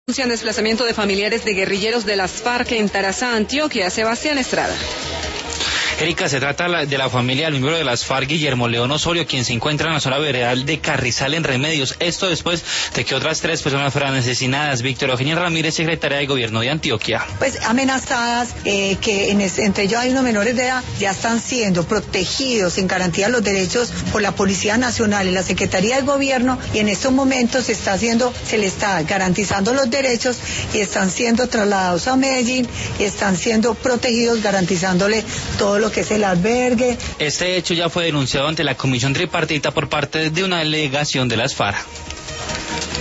Anuncian desplazamiento de familiares de guerrilleros de las FARC en Tarazá, Antioquia. Sebastián Estrada. Erika, se trata de la familia del miembro de las FARC, Guillermo León Osorio, quien se encuentra en la zona veredal de Carrizal, en Remedios. Esto después de que otras 3 personas fueran asesinadas. Victoria Eugenia Ramírez, secretaria de Gobierno de Antioquia. Pues amenazadas, que entre ellos hay unos menores de edad, ya están siendo protegidos en garantía de los derechos por la Policía Nacional y la Secretaría de Gobierno, y en estos momentos se le está garantizando los derechos y están siendo trasladados a Medellín y están siendo protegidos, garantizándole todo lo que es el albergue. Este hecho ya fue denunciado ante la Comisión Tripartita por parte de una delegación de las FARC.